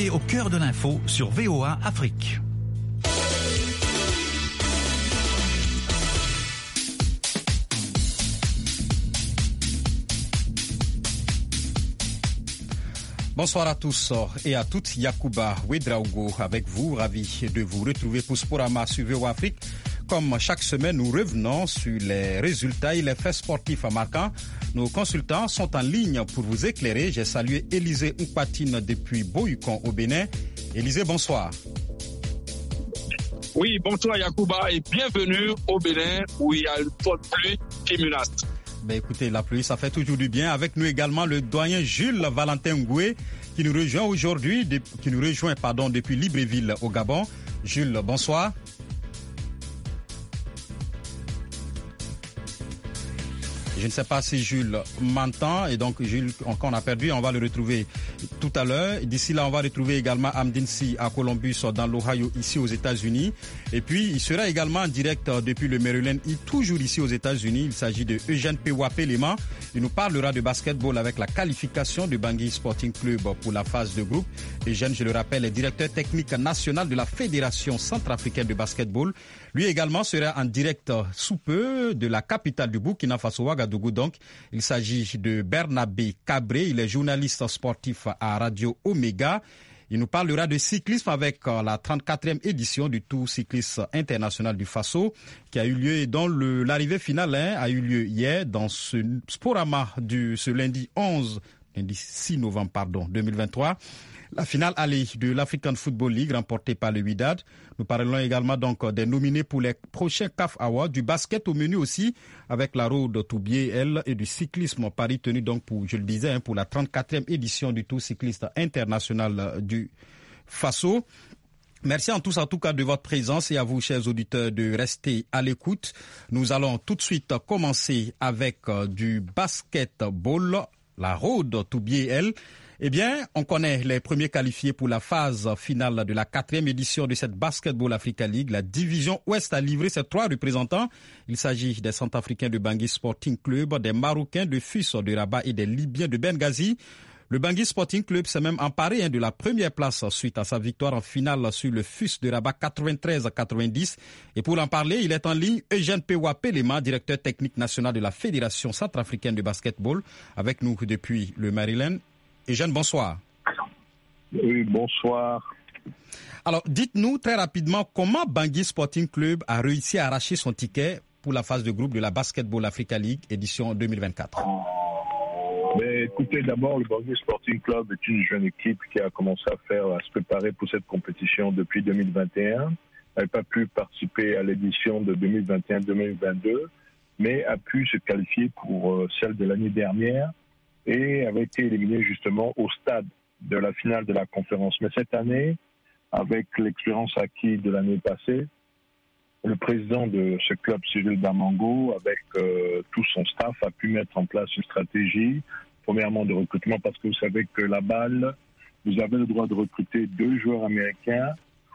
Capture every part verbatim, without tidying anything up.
au cœur de l'info sur V O A Afrique. Bonsoir à tous et à toutes, Yacouba Ouedraogo avec vous, ravi de vous retrouver pour Sporama sur V O A Afrique. Comme chaque semaine, nous revenons sur les résultats et les faits sportifs marquants. Nos consultants sont en ligne pour vous éclairer. J'ai salué Élisée Oupatine depuis Boyukon au Bénin. Élisée, bonsoir. Oui, bonsoir Yacouba et bienvenue au Bénin où il y a une forte pluie qui menace. Ben écoutez, la pluie, ça fait toujours du bien. Avec nous également le doyen Jules Valentin Ngoué qui nous rejoint aujourd'hui, qui nous rejoint pardon, depuis Libreville au Gabon. Jules, bonsoir. Je ne sais pas si Jules m'entend et donc Jules, qu'on a perdu, on va le retrouver tout à l'heure. D'ici là, on va retrouver également Amdinsi à Columbus dans l'Ohio, ici aux États-Unis. Et puis, il sera également en direct depuis le Maryland, toujours ici aux États-Unis. Il s'agit de Eugène Pewa-Pelema. Il nous parlera de basketball avec la qualification du Bangui Sporting Club pour la phase de groupe. Eugène, je le rappelle, est directeur technique national de la Fédération centrafricaine de basketball. Lui également sera en direct sous peu de la capitale du Burkina Faso, Ouagadougou. Donc, il s'agit de Bernabé Cabré. Il est journaliste sportif à Radio Omega. Il nous parlera de cyclisme avec la trente-quatrième édition du Tour cycliste international du Faso qui a eu lieu et dont le, l'arrivée finale hein, a eu lieu hier dans ce Sporama du ce lundi onze, lundi six novembre pardon deux mille vingt-trois. La finale allée de l'African Football League remportée par le Wydad. Nous parlons également donc des nominés pour les prochains C A F Awards, du basket au menu aussi avec la Road to B L et du cyclisme Paris tenu donc pour, je le disais, hein, pour la trente-quatrième édition du Tour cycliste international du Faso. Merci en tous en tout cas de votre présence et à vous chers auditeurs de rester à l'écoute. Nous allons tout de suite commencer avec du basketball, la Road to B L. Eh bien, on connaît les premiers qualifiés pour la phase finale de la quatrième édition de cette Basketball Africa League. La division Ouest a livré ses trois représentants. Il s'agit des Centrafricains de Bangui Sporting Club, des Marocains de F U S de Rabat et des Libyens de Benghazi. Le Bangui Sporting Club s'est même emparé hein, de la première place suite à sa victoire en finale sur le F U S de Rabat quatre-vingt-treize à quatre-vingt-dix. Et pour en parler, il est en ligne Eugène Pewa-Pelema, directeur technique national de la Fédération centrafricaine de basketball, avec nous depuis le Maryland. Eugène, bonsoir. Oui, bonsoir. Alors, dites-nous très rapidement comment Bangui Sporting Club a réussi à arracher son ticket pour la phase de groupe de la Basketball Africa League édition deux mille vingt-quatre. Mais écoutez, d'abord, le Bangui Sporting Club est une jeune équipe qui a commencé à faire, à se préparer pour cette compétition depuis deux mille vingt et un. Elle n'a pas pu participer à l'édition de deux mille vingt et un deux mille vingt-deux, mais a pu se qualifier pour celle de l'année dernière et avait été éliminé justement au stade de la finale de la conférence. Mais cette année, avec l'expérience acquise de l'année passée, le président de ce club, Cyril Damango, avec euh, tout son staff, a pu mettre en place une stratégie, premièrement de recrutement, parce que vous savez que la balle, vous avez le droit de recruter deux joueurs américains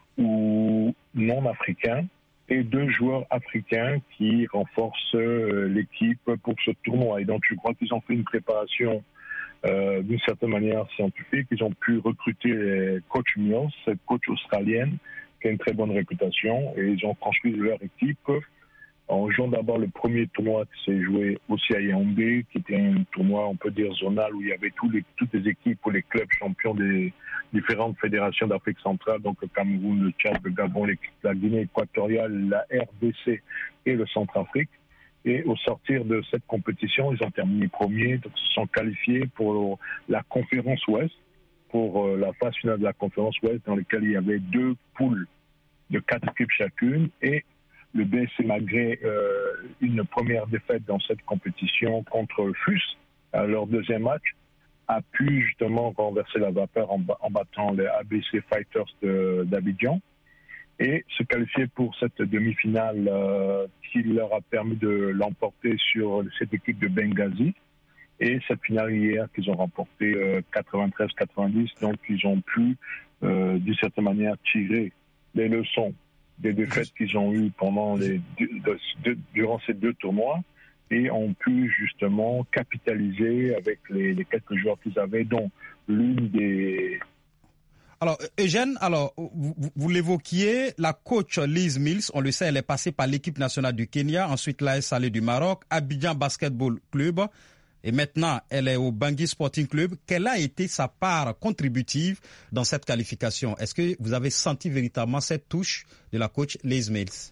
ou non africains et deux joueurs africains qui renforcent euh, l'équipe pour ce tournoi. Et donc, je crois qu'ils ont fait une préparation euh, d'une certaine manière scientifique. Ils ont pu recruter coach Mills, coach australienne, qui a une très bonne réputation, et ils ont construit leur équipe en jouant d'abord le premier tournoi qui s'est joué aussi à Yaoundé, qui était un tournoi, on peut dire, zonal, où il y avait tous les, toutes les équipes ou les clubs champions des différentes fédérations d'Afrique centrale, donc le Cameroun, le Tchad, le Gabon, la Guinée équatoriale, la R D C et le Centrafrique. Et au sortir de cette compétition, ils ont terminé premiers, donc ils se sont qualifiés pour la conférence Ouest, pour la phase finale de la conférence Ouest, dans laquelle il y avait deux poules de quatre équipes chacune, et le B S C, malgré euh, une première défaite dans cette compétition contre F U S, à leur deuxième match, a pu justement renverser la vapeur en, en battant les A B C Fighters de, d'Abidjan et se qualifier pour cette demi-finale euh, qui leur a permis de l'emporter sur cette équipe de Benghazi. Et cette finale hier qu'ils ont remporté euh, quatre-vingt-treize à quatre-vingt-dix, donc ils ont pu euh, d'une certaine manière tirer les leçons des défaites qu'ils ont eues pendant les deux, de, de, durant ces deux tournois et ont pu justement capitaliser avec les, les quelques joueurs qu'ils avaient, dont l'une des Alors, Eugène, alors, vous, vous l'évoquiez, la coach Liz Mills, on le sait, elle est passée par l'équipe nationale du Kenya, ensuite l'A S Salé du Maroc, Abidjan Basketball Club, et maintenant elle est au Bangui Sporting Club. Quelle a été sa part contributive dans cette qualification? Est-ce que vous avez senti véritablement cette touche de la coach Liz Mills?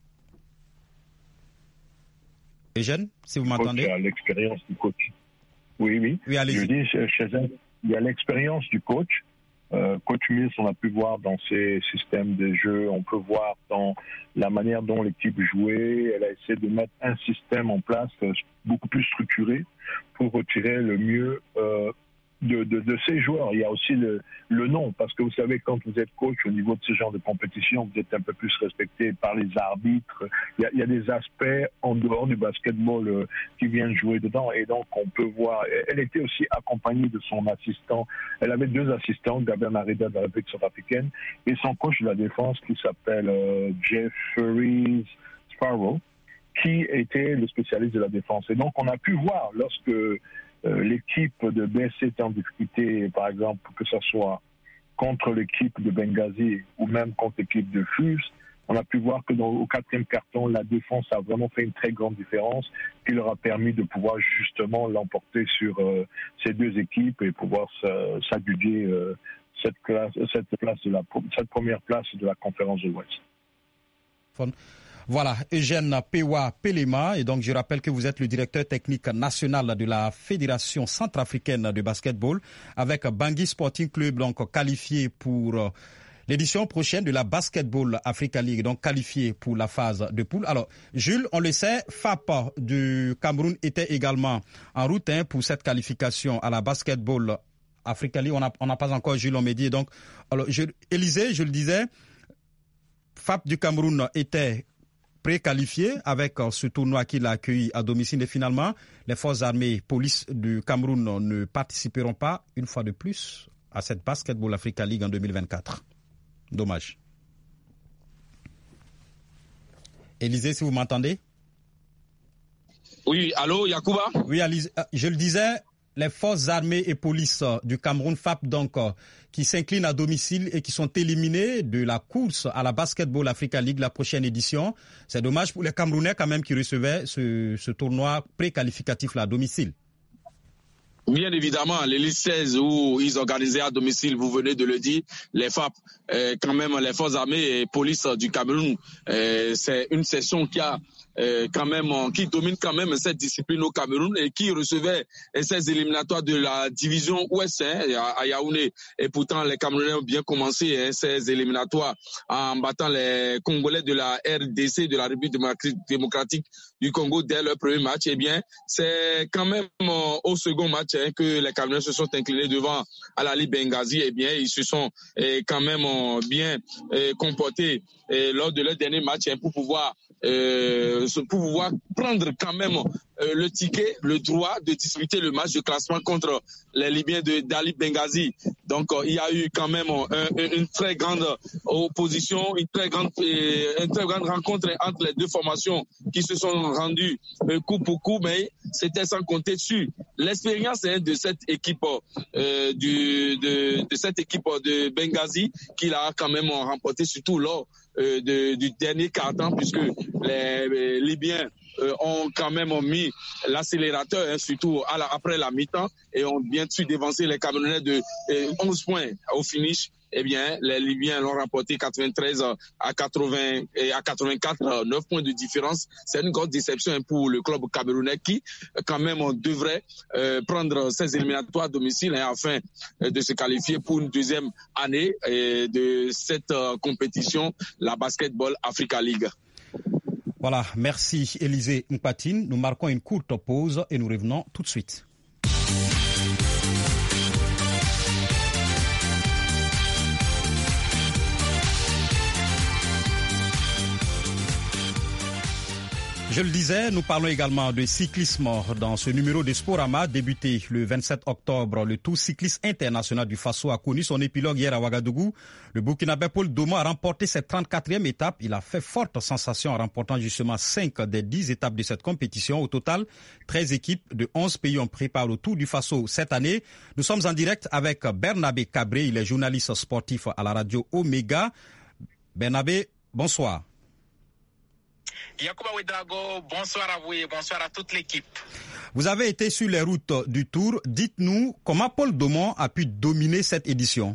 Eugène, si vous m'entendez? Il y a l'expérience du coach. Oui, oui. Oui, allez-y. Je dis, chez elle, il y a l'expérience du coach. Euh, coach Mills, on a pu voir dans ses systèmes de jeu, on peut voir dans la manière dont l'équipe jouait. Elle a essayé de mettre un système en place euh, beaucoup plus structuré pour retirer le mieux euh, de, de, de ses joueurs. Il y a aussi le, le nom, parce que vous savez, quand vous êtes coach au niveau de ce genre de compétition, vous êtes un peu plus respecté par les arbitres. Il y a, il y a des aspects en dehors du basketball euh, qui viennent jouer dedans, et donc on peut voir. Elle était aussi accompagnée de son assistant. Elle avait deux assistants, Gabriel Marida de la République centrafricaine, et son coach de la défense qui s'appelle euh, Jeffrey Sparrow, qui était le spécialiste de la défense. Et donc on a pu voir lorsque Euh, l'équipe de B S C était en difficulté, par exemple, que ce soit contre l'équipe de Benghazi ou même contre l'équipe de Fuse, on a pu voir que dans, au quatrième carton, la défense a vraiment fait une très grande différence qui leur a permis de pouvoir justement l'emporter sur euh, ces deux équipes et pouvoir s'adjuger euh, cette, classe, cette, place de la, cette première place de la conférence de l'Ouest. Voilà, Eugène Pewa Pelema, et donc je rappelle que vous êtes le directeur technique national de la Fédération centrafricaine de basketball, avec Bangui Sporting Club donc qualifié pour l'édition prochaine de la Basketball Africa League, donc qualifié pour la phase de poule. Alors, Jules, on le sait, F A P du Cameroun était également en route hein, pour cette qualification à la Basketball Africa League. On n'a on n'a pas encore Jules Omédié. Donc, alors, je, Élisée, je le disais, F A P du Cameroun était préqualifié avec ce tournoi qu'il a accueilli à domicile. Et finalement, les forces armées police du Cameroun ne participeront pas, une fois de plus, à cette Basketball Africa League en deux mille vingt-quatre. Dommage. Élisée, si vous m'entendez? Oui, allô, Yacouba? Oui, Élisée, je le disais, les forces armées et police du Cameroun, F A P donc, qui s'inclinent à domicile et qui sont éliminés de la course à la Basketball Africa League, la prochaine édition. C'est dommage pour les Camerounais quand même qui recevaient ce, ce tournoi préqualificatif là à domicile. Bien évidemment, l'élite seize où ils organisaient à domicile, vous venez de le dire, les F A P, euh, quand même les forces armées et police du Cameroun, euh, c'est une session qui a euh, quand même qui domine quand même cette discipline au Cameroun et qui recevait ces éliminatoires de la division ouest hein, à Yaoundé. Et pourtant, les Camerounais ont bien commencé hein, ces éliminatoires en battant les Congolais de la R D C, de la République démocratique du Congo dès leur premier match. Eh bien, c'est quand même euh, au second match hein, que les Camerounais se sont inclinés devant Al-Ali Benghazi. Eh bien, ils se sont eh, quand même euh, bien eh, comportés eh, lors de leur dernier match hein, pour pouvoir euh, pour pouvoir prendre quand même euh, le ticket, le droit de disputer le match de classement contre les Libyens de d'Ali Benghazi. Donc, euh, il y a eu quand même euh, une, une très grande opposition, une très grande, euh, une très grande rencontre entre les deux formations qui se sont rendues euh, coup pour coup, mais c'était sans compter sur l'expérience hein, de cette équipe euh, du, de, de cette équipe de Benghazi qui l'a quand même remporté surtout lors euh, de, du dernier quart-temps puisque les, les Libyens euh, ont quand même mis l'accélérateur hein, surtout à la, après la mi-temps et ont bien su dévancer les Camerounais de euh, onze points au finish. Eh bien, les Libyens l'ont remporté quatre-vingt-treize à quatre-vingts et à quatre-vingt-quatre, neuf points de différence. C'est une grosse déception pour le club camerounais qui, quand même, devrait euh, prendre ses éliminatoires à domicile hein, afin de se qualifier pour une deuxième année euh, de cette euh, compétition, la Basketball Africa League. Voilà, merci Élisée Mpatine. Nous marquons une courte pause et nous revenons tout de suite. Je le disais, nous parlons également de cyclisme dans ce numéro de Sporama. Débuté le vingt-sept octobre, le Tour cycliste international du Faso a connu son épilogue hier à Ouagadougou. Le Burkinabé Paul Domo a remporté cette trente-quatrième étape. Il a fait forte sensation en remportant justement cinq des dix étapes de cette compétition. Au total, treize équipes de onze pays ont préparé le Tour du Faso cette année. Nous sommes en direct avec Bernabé Cabré, il est journaliste sportif à la radio Omega. Bernabé, bonsoir. Yacouba Ouedraogo, bonsoir à vous et bonsoir à toute l'équipe. Vous avez été sur les routes du Tour. Dites-nous comment Paul Domo a pu dominer cette édition.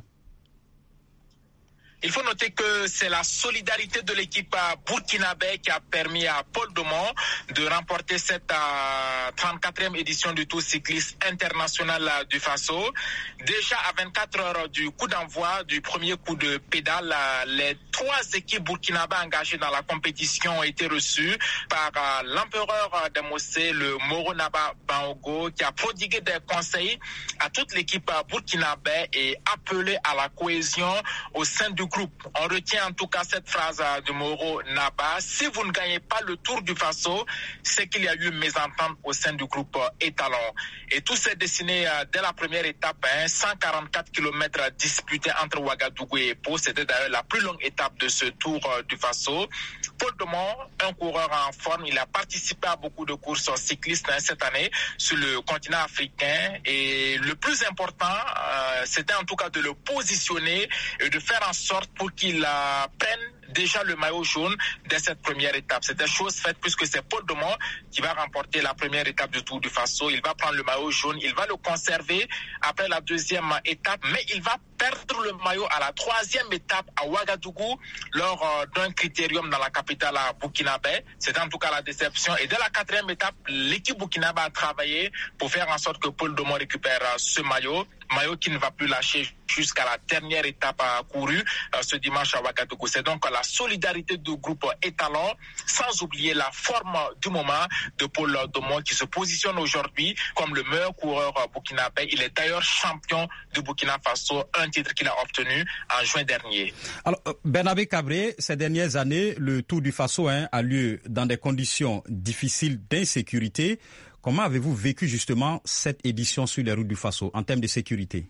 Il faut noter que c'est la solidarité de l'équipe burkinabé qui a permis à Paul Domo de remporter cette euh, trente-quatrième édition du Tour cycliste international du Faso. Déjà à vingt-quatre heures du coup d'envoi du premier coup de pédale, les trois équipes burkinabé engagées dans la compétition ont été reçues par euh, l'empereur des Mossé, le Moro Naba Baogo, qui a prodigué des conseils à toute l'équipe burkinabé et appelé à la cohésion au sein du groupe. On retient en tout cas cette phrase de Moro Naba: si vous ne gagnez pas le Tour du Faso, c'est qu'il y a eu mésentente au sein du groupe étalon. Et tout s'est dessiné dès la première étape, hein, cent quarante-quatre kilomètres disputés entre Ouagadougou et Pau. C'était d'ailleurs la plus longue étape de ce Tour du Faso. Paul Domo, un coureur en forme, il a participé à beaucoup de courses cyclistes hein, cette année sur le continent africain. Et le plus important, euh, c'était en tout cas de le positionner et de faire en sorte pour qu'il euh, prenne déjà le maillot jaune dès cette première étape. C'était chose faite puisque c'est Paul Domo qui va remporter la première étape du Tour du Faso. Il va prendre le maillot jaune, il va le conserver après la deuxième étape, mais il va perdre le maillot à la troisième étape à Ouagadougou lors euh, d'un critérium dans la capitale à burkinabé. C'était en tout cas la déception. Et dès la quatrième étape, l'équipe burkinabé a travaillé pour faire en sorte que Paul Domo récupère euh, ce maillot. Maillot qui ne va plus lâcher jusqu'à la dernière étape euh, courue euh, ce dimanche à Ouagadougou. C'est donc la solidarité du groupe étalon, sans oublier la forme du moment de Paul Domo qui se positionne aujourd'hui comme le meilleur coureur euh, burkinabé. Il est d'ailleurs champion du Burkina Faso, un titre qu'il a obtenu en juin dernier. Alors, euh, Bernabé Cabré, ces dernières années, le Tour du Faso hein, a lieu dans des conditions difficiles d'insécurité. Comment avez-vous vécu justement cette édition sur les routes du Faso en termes de sécurité?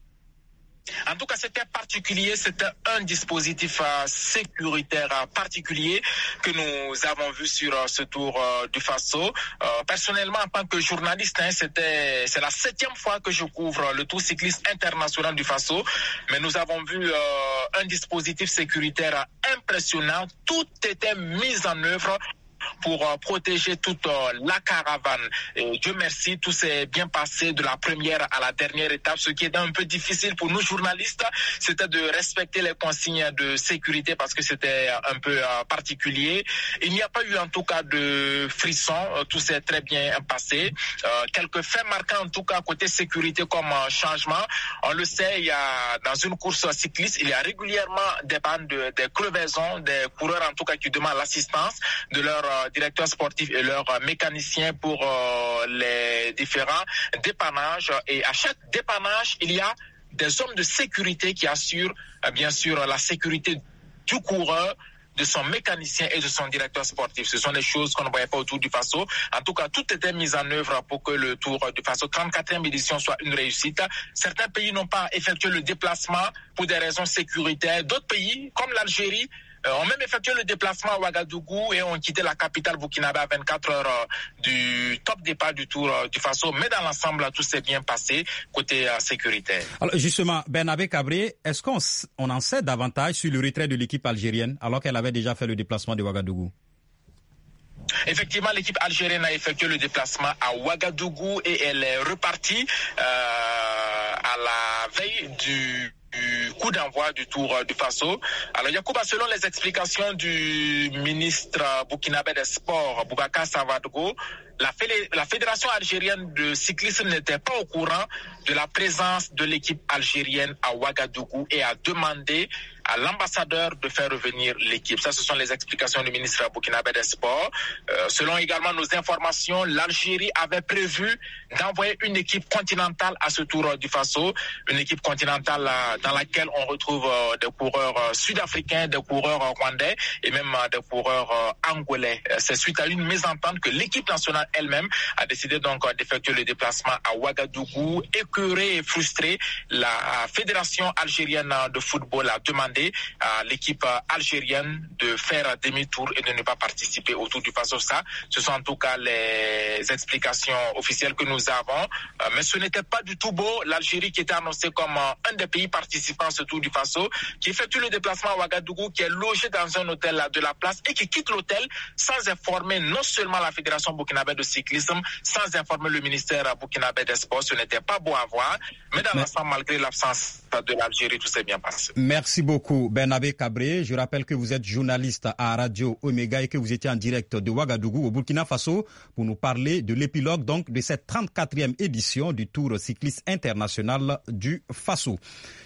En tout cas, c'était particulier, c'était un dispositif euh, sécuritaire euh, particulier que nous avons vu sur euh, ce Tour euh, du Faso. Euh, personnellement, en tant que journaliste, hein, c'était c'est la septième fois que je couvre le Tour cycliste international du Faso, mais nous avons vu euh, un dispositif sécuritaire impressionnant. Tout était mis en œuvre pour euh, protéger toute euh, la caravane. Et Dieu merci, tout s'est bien passé de la première à la dernière étape. Ce qui était un peu difficile pour nous journalistes, c'était de respecter les consignes de sécurité parce que c'était un peu euh, particulier. Il n'y a pas eu en tout cas de frissons, euh, tout s'est très bien passé. Euh, quelques faits marquants en tout cas côté sécurité comme euh, changement. On le sait, il y a dans une course cycliste, il y a régulièrement des bandes de, des crevaisons, des coureurs en tout cas qui demandent l'assistance de leur euh, directeur sportif et leurs euh, mécaniciens pour euh, les différents dépannages. Et à chaque dépannage, il y a des hommes de sécurité qui assurent euh, bien sûr la sécurité du coureur, de son mécanicien et de son directeur sportif. Ce sont des choses qu'on ne voyait pas au Tour du Faso. En tout cas, tout était mis en œuvre pour que le Tour du Faso, trente-quatrième édition, soit une réussite. Certains pays n'ont pas effectué le déplacement pour des raisons sécuritaires. D'autres pays, comme l'Algérie, Euh, ont même effectué le déplacement à Ouagadougou et ont quitté la capitale burkinabé à vingt-quatre heures euh, du top départ du Tour euh, du Faso. Mais dans l'ensemble, tout s'est bien passé côté euh, sécuritaire. Alors justement, Bernabé Cabré, est-ce qu'on on en sait davantage sur le retrait de l'équipe algérienne alors qu'elle avait déjà fait le déplacement de Ouagadougou? Effectivement, l'équipe algérienne a effectué le déplacement à Ouagadougou et elle est repartie euh, à la veille du du coup d'envoi du Tour du Faso. Alors Yacouba, selon les explications du ministre burkinabé des Sports, Boubacar Savadogo, la, fé- la Fédération algérienne de cyclisme n'était pas au courant de la présence de l'équipe algérienne à Ouagadougou et a demandé à l'ambassadeur de faire revenir l'équipe. Ça, ce sont les explications du ministre burkinabé des Sports. Euh, selon également nos informations, l'Algérie avait prévu d'envoyer une équipe continentale à ce Tour du Faso, une équipe continentale euh, dans laquelle on retrouve euh, des coureurs euh, sud-africains, des coureurs euh, rwandais et même euh, des coureurs euh, angolais. Euh, c'est suite à une mésentente que l'équipe nationale elle-même a décidé donc euh, d'effectuer le déplacement à Ouagadougou. Écœurée et frustrée, la Fédération algérienne de football a demandé à l'équipe algérienne de faire demi-tour et de ne pas participer au Tour du Faso. Ça, ce sont en tout cas les explications officielles que nous avons. Mais ce n'était pas du tout beau. L'Algérie qui était annoncée comme un des pays participants à ce Tour du Faso, qui effectue le déplacement à Ouagadougou, qui est logé dans un hôtel de la place et qui quitte l'hôtel sans informer non seulement la Fédération burkinabé de cyclisme, sans informer le ministère burkinabé des Sports. Ce n'était pas beau à voir. Mais dans l'ensemble, malgré l'absence de l'Algérie, tout s'est bien passé. Merci beaucoup. Bernabé Cabré, je rappelle que vous êtes journaliste à Radio Omega et que vous étiez en direct de Ouagadougou au Burkina Faso pour nous parler de l'épilogue donc de cette trente-quatrième édition du Tour cycliste international du Faso.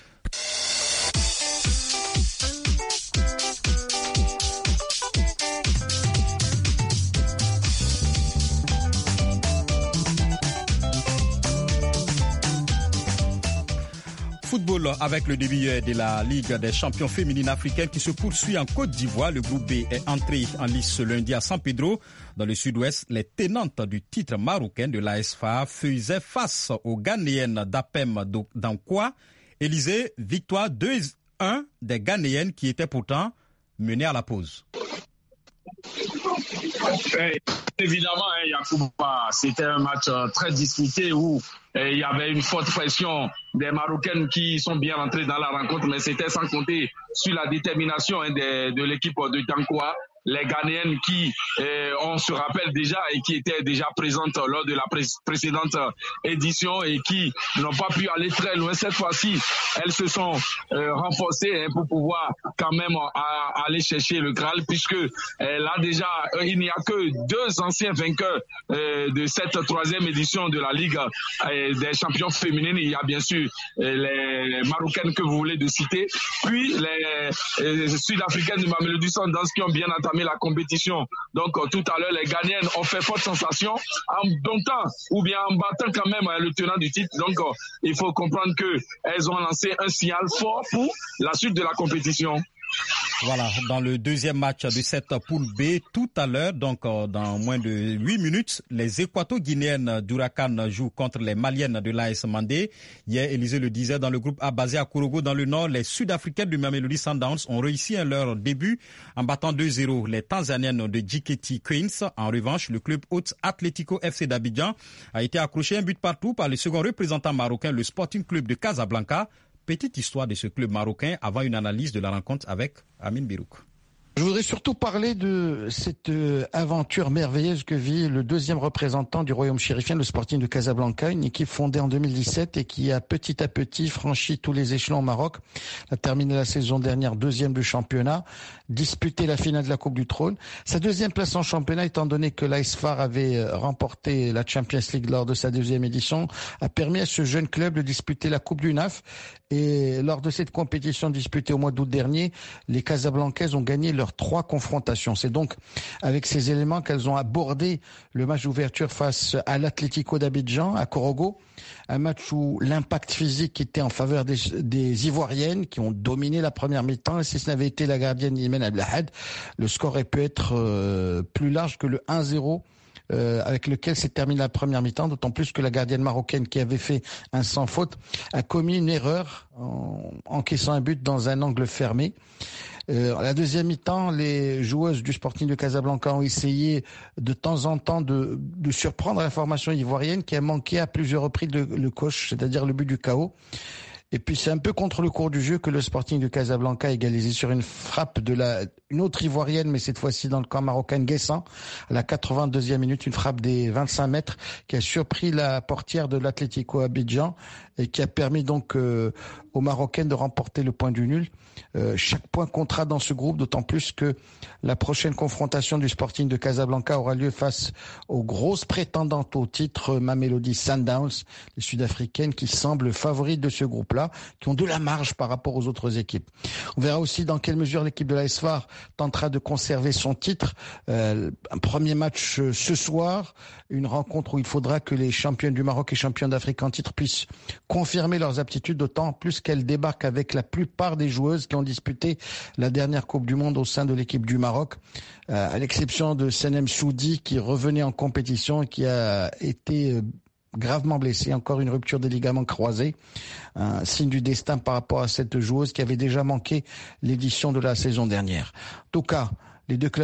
Football avec le début de la Ligue des champions féminines africaines qui se poursuit en Côte d'Ivoire. Le groupe B est entré en lice ce lundi à San Pedro. Dans le sud-ouest, les tenantes du titre marocain de l'A S F A faisaient face aux Ghanéennes d'Apem Dankwa. Élysée, victoire deux un des Ghanéennes qui étaient pourtant menées à la pause. Eh, évidemment, hein, Yacouba, c'était un match euh, très disputé où eh, il y avait une forte pression des Marocaines qui sont bien rentrées dans la rencontre, mais c'était sans compter sur la détermination hein, de, de l'équipe de Dankwa. Les Ghanéennes qui, euh, on se rappelle déjà et qui étaient déjà présentes lors de la pré- précédente édition et qui n'ont pas pu aller très loin. Cette fois-ci, elles se sont euh, renforcées hein, pour pouvoir quand même à, aller chercher le Graal puisque euh, là déjà, euh, il n'y a que deux anciens vainqueurs euh, de cette troisième édition de la Ligue euh, des champions féminines. Il y a bien sûr euh, les Marocaines que vous voulez de citer, puis les euh, Sud-Africaines de Mamelodi Sundowns qui ont bien entendu la compétition. Donc euh, tout à l'heure, les Ghanéennes ont fait forte sensation en domptant ou bien en battant quand même euh, le tenant du titre. Donc euh, il faut comprendre que elles ont lancé un signal fort pour la suite de la compétition. Voilà, dans le deuxième match de cette poule B, tout à l'heure, donc dans moins de huit minutes, les Équato-Guinéennes d'Huracan jouent contre les Maliennes de l'A S Mandé. Hier, Élisée le disait, dans le groupe A basé à Korogo, dans le nord, les Sud-Africaines du Mamelodi Sundowns ont réussi à leur début en battant deux zéro les Tanzaniennes de J K T Queens. En revanche, le club hôte Atlético F C d'Abidjan a été accroché un but partout par le second représentant marocain, le Sporting Club de Casablanca. Petite histoire de ce club marocain avant une analyse de la rencontre avec Amine Birouk. Je voudrais surtout parler de cette euh, aventure merveilleuse que vit le deuxième représentant du royaume chérifien, le Sporting de Casablanca, une équipe fondée en deux mille dix-sept et qui a petit à petit franchi tous les échelons au Maroc, a terminé la saison dernière deuxième du championnat, disputé la finale de la Coupe du Trône. Sa deuxième place en championnat, étant donné que l'A S F A R avait remporté la Champions League lors de sa deuxième édition, a permis à ce jeune club de disputer la Coupe du N A F. Et lors de cette compétition disputée au mois d'août dernier, les Casablancaises ont gagné leurs trois confrontations. C'est donc avec ces éléments qu'elles ont abordé le match d'ouverture face à l'Atlético d'Abidjan, à Korogo. Un match où l'impact physique était en faveur des, des Ivoiriennes qui ont dominé la première mi-temps. Et si ce n'avait été la gardienne Imen Abdelhad, le score aurait pu être euh, plus large que le un zéro. Euh, avec lequel s'est terminée la première mi-temps, d'autant plus que la gardienne marocaine qui avait fait un sans faute a commis une erreur en encaissant un but dans un angle fermé. Euh, à la deuxième mi-temps, les joueuses du Sporting de Casablanca ont essayé de temps en temps de, de surprendre la formation ivoirienne qui a manqué à plusieurs reprises le, le coche, c'est-à-dire le but du K O. Et puis c'est un peu contre le cours du jeu que le Sporting de Casablanca a égalisé sur une frappe de la une autre Ivoirienne, mais cette fois-ci dans le camp marocain, Guessan, à la quatre-vingt-deuxième minute, une frappe des vingt-cinq mètres qui a surpris la portière de l'Atlético Abidjan et qui a permis donc euh, aux Marocaines de remporter le point du nul. Euh, chaque point comptera dans ce groupe, d'autant plus que la prochaine confrontation du Sporting de Casablanca aura lieu face aux grosses prétendantes au titre, Mamelodi Sundowns, les Sud-Africaines qui semblent favorites de ce groupe-là, qui ont de la marge par rapport aux autres équipes. On verra aussi dans quelle mesure l'équipe de l'A S F A R tentera de conserver son titre. Euh, un premier match euh, ce soir, une rencontre où il faudra que les championnes du Maroc et championnes d'Afrique en titre puissent confirmer leurs aptitudes, d'autant plus qu'elles débarquent avec la plupart des joueuses qui ont disputé la dernière Coupe du Monde au sein de l'équipe du Maroc, euh, à l'exception de Senem Soudi qui revenait en compétition et qui a été euh, gravement blessé, encore une rupture des ligaments croisés, un signe du destin par rapport à cette joueuse qui avait déjà manqué l'édition de la saison dernière. En tout cas, les deux clubs